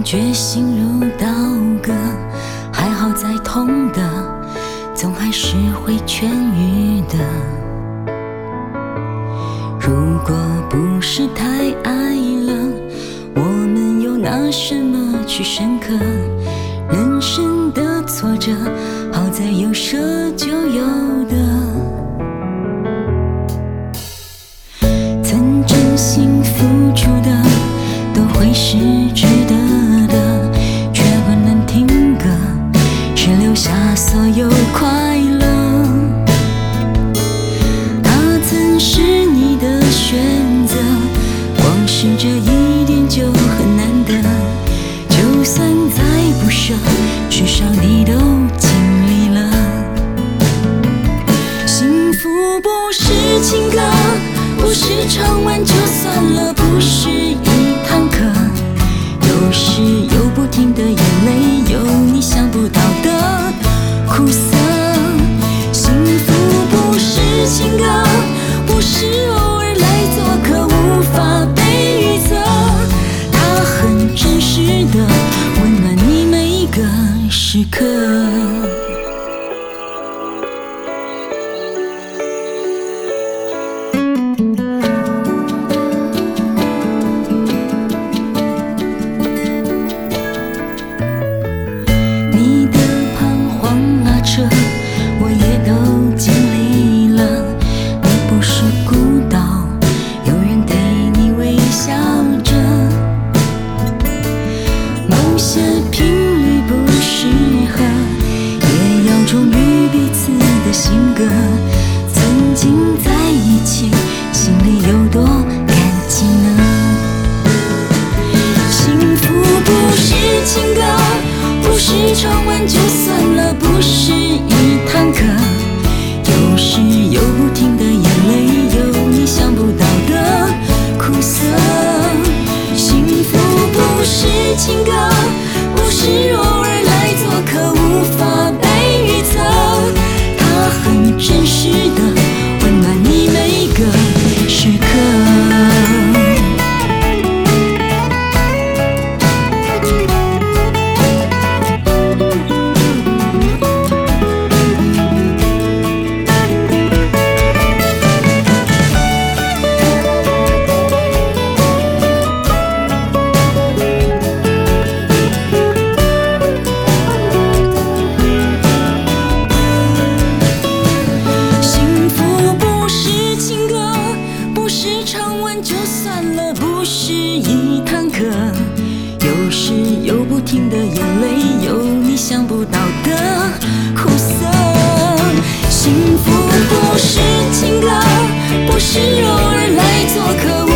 觉心如刀割，还好再痛的，总还是会痊愈的。如果不是太爱了，我们又拿什么去深刻？人生的挫折，好在有舍就有得。曾真心付出的，都会是值得的，却不能停格，只留下所有快乐。它曾是你的选择，光是这一点就很难得。就算再不舍，至少你都尽力了。幸福不是情歌，不是唱完就算了，不是一堂课，有时有不停的眼泪，有你想不到的苦涩。幸福不是情歌，不是偶尔来做客，无法被预测，它很真实的温暖你每一个时刻。曾经在一起，心里有多感激呢？幸福不是情歌，不是唱完就算了，不是一堂课，有时有不停的眼泪，有你想不到的苦涩。幸福不是情歌，不是偶尔来做客，无法被预测，很真实的温暖你每个时刻。就算了，不是一堂课，有时有不停的眼泪，有你想不到的苦涩。幸福不是情歌，不是偶尔来做客。